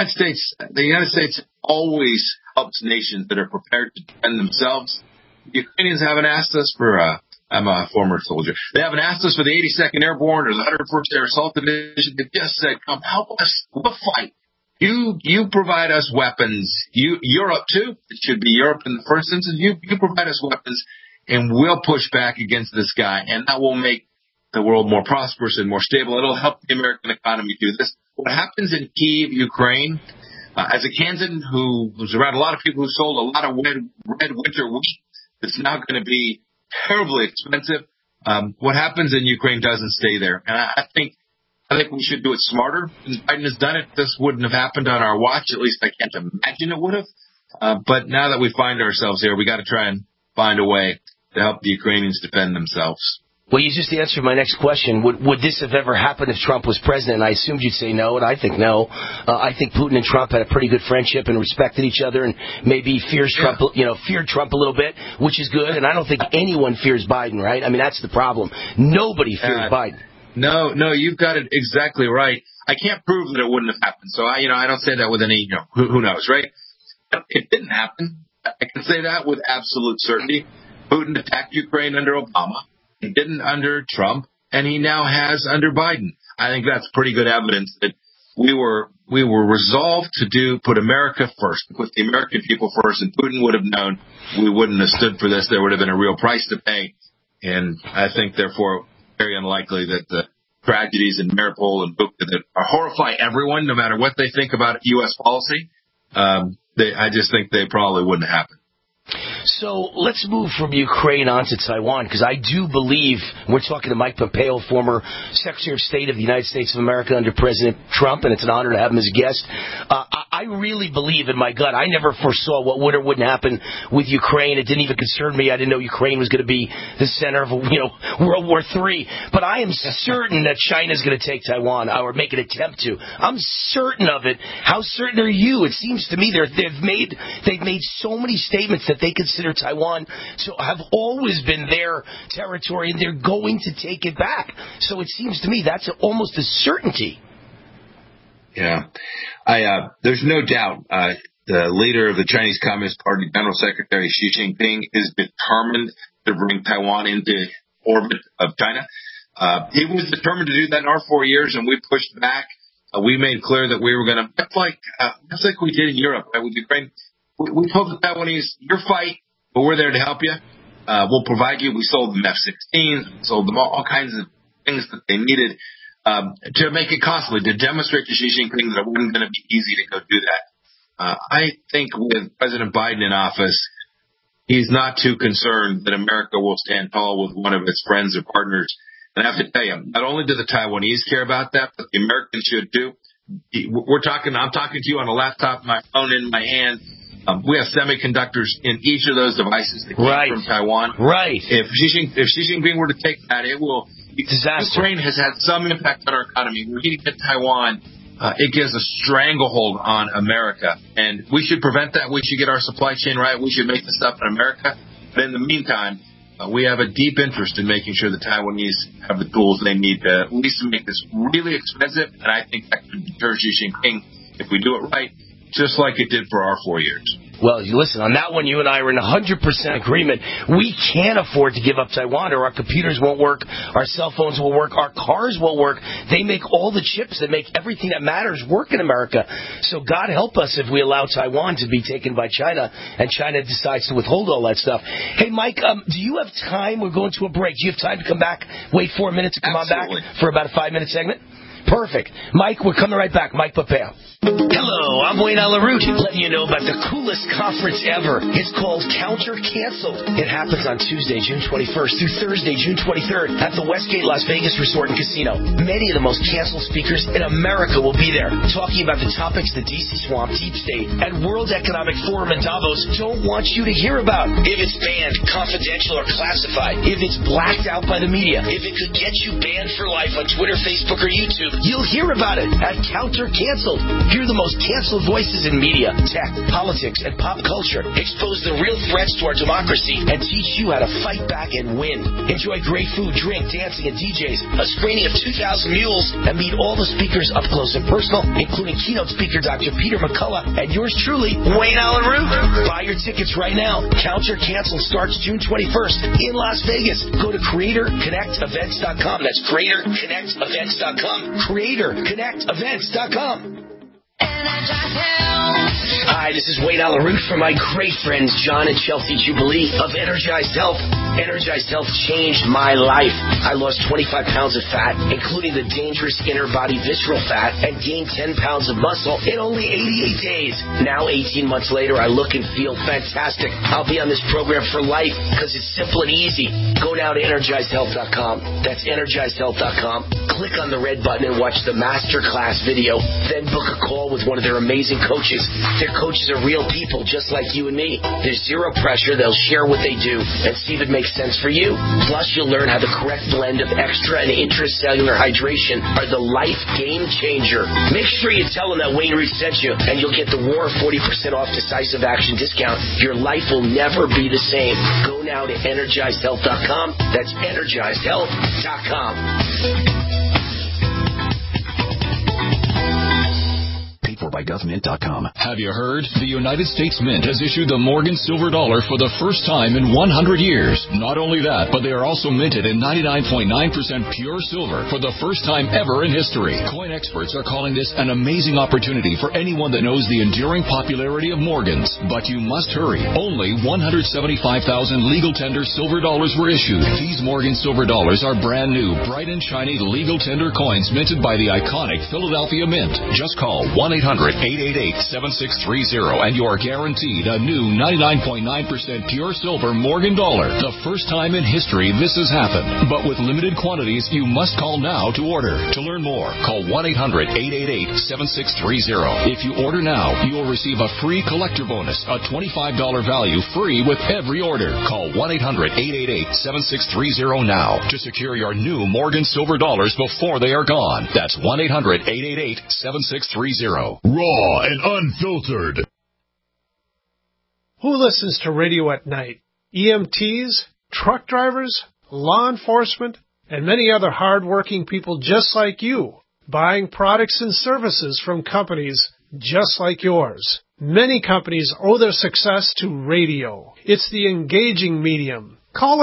The United States always helps nations that are prepared to defend themselves. The Ukrainians haven't asked us for I'm a former soldier. They haven't asked us for the 82nd Airborne or the 101st Air Assault Division. They've just said, come help us. We'll fight. You provide us weapons. Europe, too. It should be Europe in the first instance. You provide us weapons, and we'll push back against this guy, and that will make the world more prosperous and more stable. It'll help the American economy do this. What happens in Kyiv, Ukraine, as a Kansan who was around a lot of people who sold a lot of red winter wheat that's now going to be terribly expensive. What happens in Ukraine doesn't stay there. And I think we should do it smarter. Biden has done it. This wouldn't have happened on our watch. At least I can't imagine it would have. But now that we find ourselves here, we got to try and find a way to help the Ukrainians defend themselves. Well, you just answered my next question. Would this have ever happened if Trump was president? I assumed you'd say no, and I think no. I think Putin and Trump had a pretty good friendship and respected each other, and maybe feared Trump a little bit, which is good. And I don't think anyone fears Biden, right? I mean, that's the problem. Nobody fears Biden. No, you've got it exactly right. I can't prove that it wouldn't have happened, so I don't say that with any, who knows, right? It didn't happen. I can say that with absolute certainty. Putin attacked Ukraine under Obama. He didn't under Trump, and he now has under Biden. I think that's pretty good evidence that we were resolved to put America first, put the American people first, and Putin would have known we wouldn't have stood for this. There would have been a real price to pay, and I think, therefore, very unlikely that the tragedies in Mariupol and Bucha that horrify everyone, no matter what they think about U.S. policy, I just think they probably wouldn't happen. So let's move from Ukraine on to Taiwan, because I do believe, we're talking to Mike Pompeo, former Secretary of State of the United States of America under President Trump, and it's an honor to have him as a guest. I really believe in my gut. I never foresaw what would or wouldn't happen with Ukraine. It didn't even concern me. I didn't know Ukraine was going to be the center of, World War III. But I am certain that China's going to take Taiwan or make an attempt to. I'm certain of it. How certain are you? It seems to me they've made so many statements that they consider Taiwan to have always been their territory, and they're going to take it back. So it seems to me that's almost a certainty. Yeah. There's no doubt the leader of the Chinese Communist Party, General Secretary Xi Jinping, is determined to bring Taiwan into orbit of China. He was determined to do that in our 4 years, and we pushed back. We made clear that we were going to, just like we did in Europe, right, with Ukraine. We told the Taiwanese, your fight, but we're there to help you. We'll provide you. We sold them F-16s, sold them all kinds of things that they needed to make it costly, to demonstrate to Xi Jinping that it wasn't going to be easy to go do that. I think with President Biden in office, he's not too concerned that America will stand tall with one of its friends or partners. And I have to tell you, not only do the Taiwanese care about that, but the Americans should too. I'm talking to you on a laptop, my phone in my hand. We have semiconductors in each of those devices that came from Taiwan. Right. If Xi Jinping were to take that, it will. Disaster. Ukraine has had some impact on our economy. When we get Taiwan, it gives a stranglehold on America. And we should prevent that. We should get our supply chain right. We should make this stuff in America. But in the meantime, we have a deep interest in making sure the Taiwanese have the tools they need to at least make this really expensive. And I think that could deter Xi Jinping if we do it right, just like it did for our 4 years. Well, listen, on that one, you and I are in 100% agreement. We can't afford to give up Taiwan, or our computers won't work, our cell phones won't work, our cars won't work. They make all the chips that make everything that matters work in America. So God help us if we allow Taiwan to be taken by China, and China decides to withhold all that stuff. Hey, Mike, do you have time? We're going to a break. Do you have time to come back, wait 4 minutes, and come Absolutely. on back for about a 5-minute segment? Perfect. Mike, we're coming right back. Mike Pompeo. Hello, I'm Wayne Alaroot, letting you know about the coolest conference ever. It's called Counter Canceled. It happens on Tuesday, June 21st through Thursday, June 23rd at the Westgate Las Vegas Resort and Casino. Many of the most canceled speakers in America will be there, talking about the topics the DC Swamp, Deep State, and World Economic Forum in Davos don't want you to hear about. If it's banned, confidential, or classified, if it's blacked out by the media, if it could get you banned for life on Twitter, Facebook, or YouTube, you'll hear about it at Counter Canceled. Hear the most canceled voices in media, tech, politics, and pop culture. Expose the real threats to our democracy and teach you how to fight back and win. Enjoy great food, drink, dancing, and DJs, a screening of 2,000 Mules, and meet all the speakers up close and personal, including keynote speaker Dr. Peter McCullough and yours truly, Wayne Allen Root. Buy your tickets right now. Counter Cancel starts June 21st in Las Vegas. Go to CreatorConnectEvents.com. That's CreatorConnectEvents.com. CreatorConnectEvents.com. Hi, this is Wayne Alaroot from my great friends John and Chelsea Jubilee of Energized Health. Energized Health changed my life. I lost 25 pounds of fat, including the dangerous inner body visceral fat, and gained 10 pounds of muscle in only 88 days. Now, 18 months later, I look and feel fantastic. I'll be on this program for life because it's simple and easy. Go now to EnergizedHealth.com. That's EnergizedHealth.com. Click on the red button and watch the masterclass video. Then book a call with one of their amazing coaches. Their coaches are real people just like you and me. There's zero pressure. They'll share what they do and see if it makes sense for you. Plus, you'll learn how the correct blend of extra and intracellular hydration are the life game changer. Make sure you tell them that Wayne Root sent you, and you'll get the War 40% off decisive action discount. Your life will never be the same. Go now to EnergizedHealth.com. That's EnergizedHealth.com. For by GovMint.com. Have you heard? The United States Mint has issued the Morgan Silver Dollar for the first time in 100 years. Not only that, but they are also minted in 99.9% pure silver for the first time ever in history. Coin experts are calling this an amazing opportunity for anyone that knows the enduring popularity of Morgans. But you must hurry. Only 175,000 legal tender silver dollars were issued. These Morgan Silver Dollars are brand new, bright and shiny legal tender coins minted by the iconic Philadelphia Mint. Just call 1-800 1-888-7630, and you are guaranteed a new 99.9% pure silver Morgan dollar. The first time in history this has happened. But with limited quantities, you must call now to order. To learn more, call 1-800-888-7630. If you order now, you will receive a free collector bonus, a $25 value free with every order. Call 1-800-888-7630 now to secure your new Morgan silver dollars before they are gone. That's 1-800-888-7630. Raw and unfiltered. Who listens to radio at night? EMTs, truck drivers, law enforcement, and many other hard-working people just like you, buying products and services from companies just like yours. Many companies owe their success to radio. It's the engaging medium. Call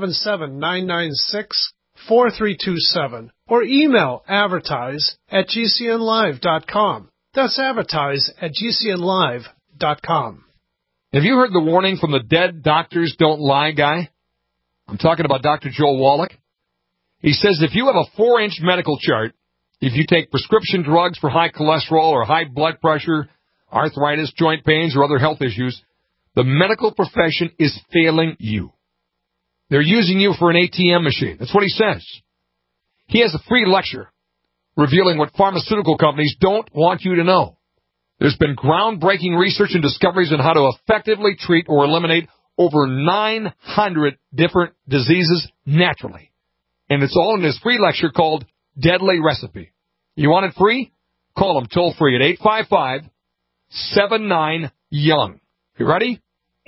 877-996-4327 or email advertise@gcnlive.com. That's advertise@gcnlive.com. Have you heard the warning from the Dead Doctors Don't Lie guy? I'm talking about Dr. Joel Wallach. He says if you have a 4-inch medical chart, if you take prescription drugs for high cholesterol or high blood pressure, arthritis, joint pains, or other health issues, the medical profession is failing you. They're using you for an ATM machine. That's what he says. He has a free lecture revealing what pharmaceutical companies don't want you to know. There's been groundbreaking research and discoveries on how to effectively treat or eliminate over 900 different diseases naturally. And it's all in this free lecture called Deadly Recipe. You want it free? Call them toll free at 855-79-YOUNG. You ready?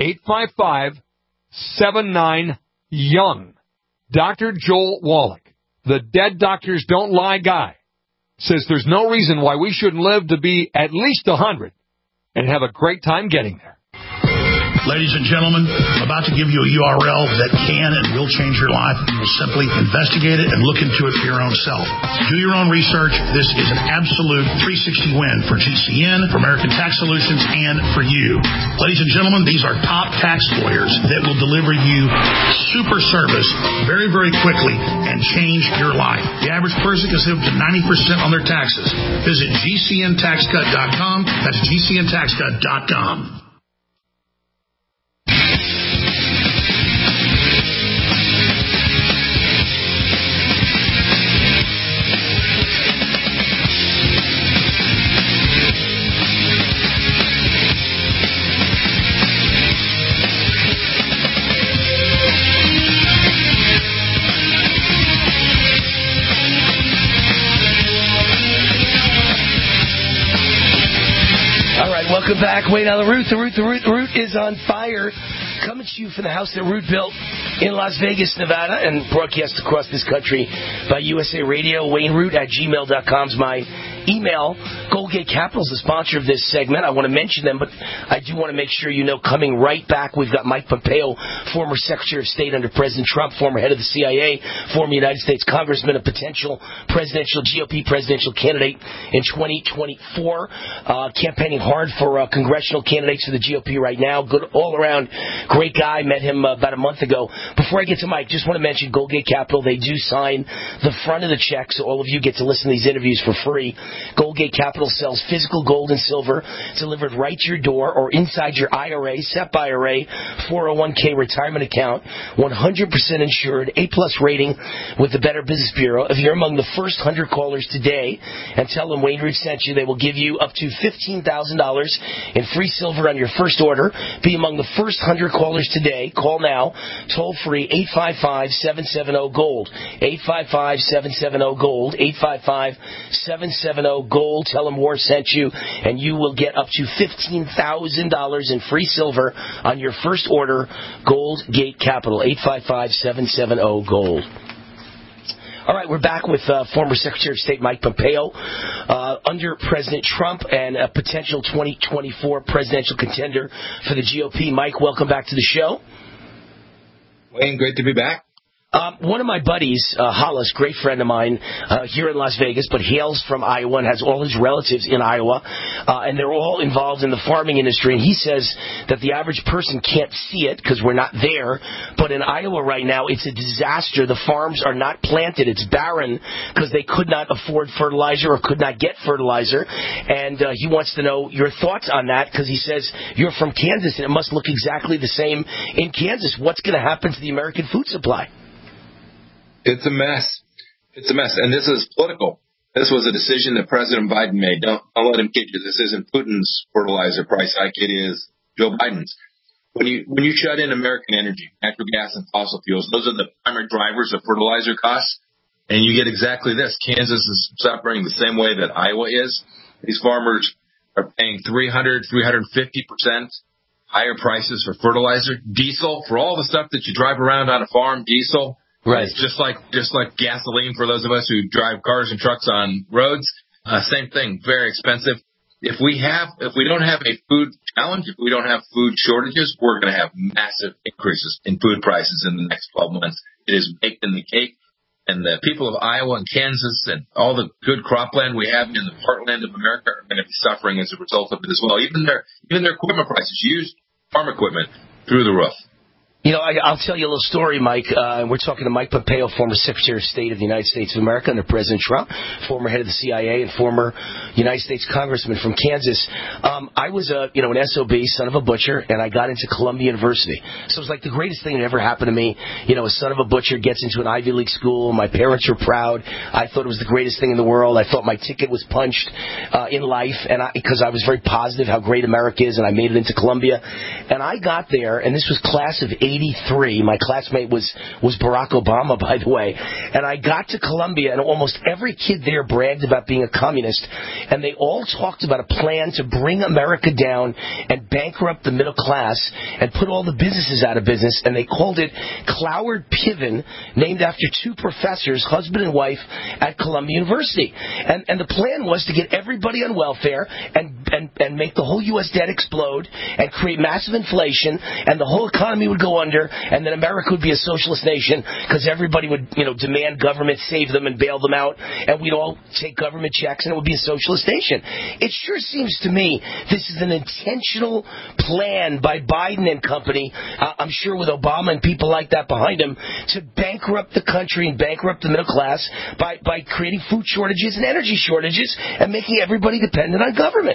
855-79-YOUNG. Dr. Joel Wallach, the Dead Doctors Don't Lie guy, says there's no reason why we shouldn't live to be at least 100 and have a great time getting there. Ladies and gentlemen, I'm about to give you a URL that can and will change your life. You will simply investigate it and look into it for your own self. Do your own research. This is an absolute 360 win for GCN, for American Tax Solutions, and for you. Ladies and gentlemen, these are top tax lawyers that will deliver you super service very, very quickly and change your life. The average person can save up to 90% on their taxes. Visit GCNTaxCut.com. That's GCNTaxCut.com. Welcome back. Wayne on the Root. The Root is on fire. Coming to you from the house that Root built in Las Vegas, Nevada, and broadcast across this country by USA Radio. WayneRoot@gmail.com is my email. Goldgate Capital is the sponsor of this segment. I want to mention them, but I do want to make sure you know, coming right back, we've got Mike Pompeo, former Secretary of State under President Trump, former head of the CIA, former United States Congressman, a potential presidential GOP presidential candidate in 2024, campaigning hard for congressional candidates for the GOP right now. Good all-around, great guy. Met him about a month ago. Before I get to Mike, just want to mention Goldgate Capital. They do sign the front of the check, so all of you get to listen to these interviews for free. Goldgate Capital sells physical gold and silver delivered right to your door or inside your IRA, SEP IRA, 401k retirement account, 100% insured, A-plus rating with the Better Business Bureau. If you're among the first 100 callers today and tell them Wayne Root sent you, they will give you up to $15,000 in free silver on your first order. Be among the first 100 callers today. Call now, toll free, 855-770-GOLD, 855-770-GOLD, 855-770-GOLD. Tell them War sent you, and you will get up to $15,000 in free silver on your first order. Goldgate Capital, 855-770-GOLD. All right, we're back with former Secretary of State Mike Pompeo. Under President Trump and a potential 2024 presidential contender for the GOP. Mike, welcome back to the show. Wayne, great to be back. One of my buddies, Hollis, great friend of mine here in Las Vegas, but hails from Iowa and has all his relatives in Iowa, and they're all involved in the farming industry. And he says that the average person can't see it because we're not there, but in Iowa right now, it's a disaster. The farms are not planted. It's barren because they could not afford fertilizer or could not get fertilizer. And he wants to know your thoughts on that because he says you're from Kansas and it must look exactly the same in Kansas. What's going to happen to the American food supply? It's a mess. It's a mess. And this is political. This was a decision that President Biden made. Don't let him kid you. This isn't Putin's fertilizer price hike. It is Joe Biden's. When you shut in American energy, natural gas and fossil fuels, those are the primary drivers of fertilizer costs. And you get exactly this. Kansas is suffering the same way that Iowa is. These farmers are paying 300, 350% higher prices for fertilizer. Diesel, for all the stuff that you drive around on a farm, diesel. Right. It's just like gasoline for those of us who drive cars and trucks on roads. Same thing, very expensive. If we don't have a food challenge, if we don't have food shortages, we're going to have massive increases in food prices in the next 12 months. It is baked in the cake. And the people of Iowa and Kansas and all the good cropland we have in the heartland of America are going to be suffering as a result of it as well. Even their equipment prices, used farm equipment, through the roof. You know, I'll tell you a little story, Mike. We're talking to Mike Pompeo, former Secretary of State of the United States of America under President Trump, former head of the CIA, and former United States Congressman from Kansas. I was an SOB, son of a butcher, and I got into Columbia University. So it was like the greatest thing that ever happened to me. You know, a son of a butcher gets into an Ivy League school. My parents were proud. I thought it was the greatest thing in the world. I thought my ticket was punched in life, and because I was very positive how great America is, and I made it into Columbia. And I got there, and this was class of 83. My classmate was Barack Obama, by the way. And I got to Columbia, and almost every kid there bragged about being a communist. And they all talked about a plan to bring America down and bankrupt the middle class and put all the businesses out of business. And they called it Cloward Piven, named after two professors, husband and wife, at Columbia University. And the plan was to get everybody on welfare and make the whole U.S. debt explode and create massive inflation, and the whole economy would go under, and then America would be a socialist nation because everybody would, demand government save them and bail them out, and we'd all take government checks, and it would be a socialist nation. It sure seems to me this is an intentional plan by Biden and company, I'm sure with Obama and people like that behind him, to bankrupt the country and bankrupt the middle class by creating food shortages and energy shortages and making everybody dependent on government.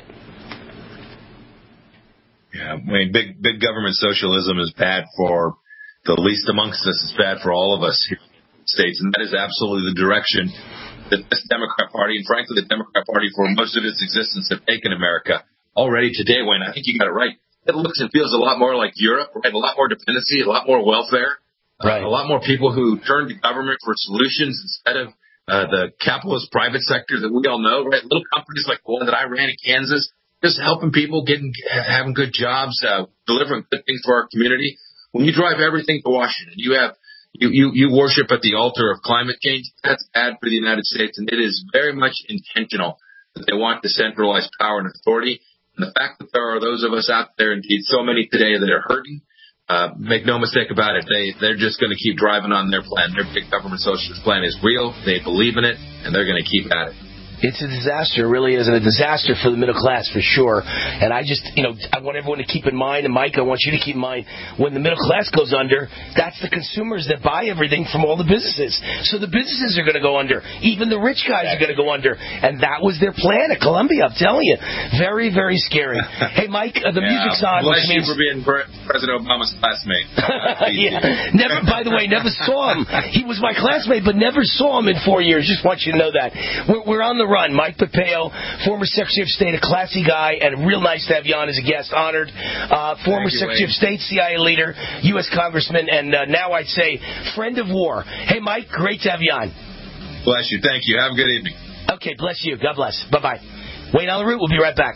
Yeah, I mean, big government socialism is bad for the least amongst us. It's bad for all of us here in the United States, and that is absolutely the direction that this Democrat Party, and frankly the Democrat Party for most of its existence, have taken America already today, Wayne. I think you got it right. It looks and feels a lot more like Europe, right? A lot more dependency, a lot more welfare, right. A lot more people who turn to government for solutions instead of the capitalist private sector that we all know, right? Little companies like the one that I ran in Kansas, just helping people, having good jobs, delivering good things for our community. When you drive everything to Washington, you worship at the altar of climate change. That's bad for the United States, and it is very much intentional that they want to centralize power and authority. And the fact that there are those of us out there, indeed so many today, that are hurting, make no mistake about it, they're just going to keep driving on their plan. Their big government socialist plan is real. They believe in it, and they're going to keep at it. It's a disaster. It really is, and a disaster for the middle class for sure. And I just, I want everyone to keep in mind, and Mike, I want you to keep in mind, when the middle class goes under, that's the consumers that buy everything from all the businesses. So the businesses are going to go under. Even the rich guys are going to go under. And that was their plan at Columbia, I'm telling you. Very, very scary. Hey, Mike, the music's on. Bless you for being President Obama's classmate. Yeah. By the way, never saw him. He was my classmate, but never saw him in 4 years. Just want you to know that. We're on the run. Mike Pompeo, former Secretary of State, a classy guy, and real nice to have you on as a guest. Honored. Former Secretary of State, CIA leader, U.S. Congressman, and now I'd say friend of war. Hey, Mike, great to have you on. Bless you. Thank you. Have a good evening. Okay, bless you. God bless. Bye-bye. Wayne on the Root. We'll be right back.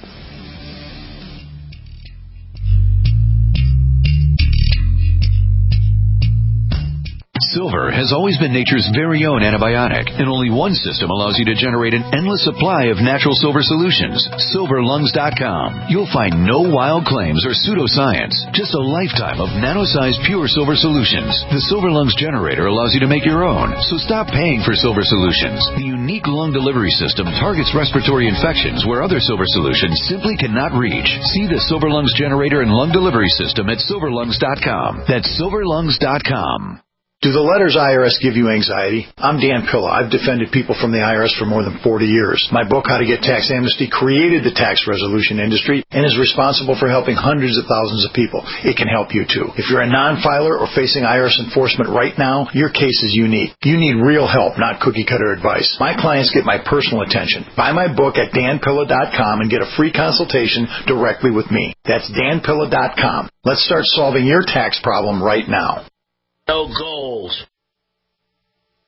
Silver has always been nature's very own antibiotic, and only one system allows you to generate an endless supply of natural silver solutions. SilverLungs.com. You'll find no wild claims or pseudoscience, just a lifetime of nano-sized pure silver solutions. The Silver Lungs generator allows you to make your own, so stop paying for silver solutions. The unique lung delivery system targets respiratory infections where other silver solutions simply cannot reach. See the Silver Lungs generator and lung delivery system at SilverLungs.com. That's SilverLungs.com. Do the letters IRS give you anxiety? I'm Dan Pilla. I've defended people from the IRS for more than 40 years. My book, How to Get Tax Amnesty, created the tax resolution industry and is responsible for helping hundreds of thousands of people. It can help you too. If you're a non-filer or facing IRS enforcement right now, your case is unique. You need real help, not cookie-cutter advice. My clients get my personal attention. Buy my book at danpilla.com and get a free consultation directly with me. That's danpilla.com. Let's start solving your tax problem right now. No goals,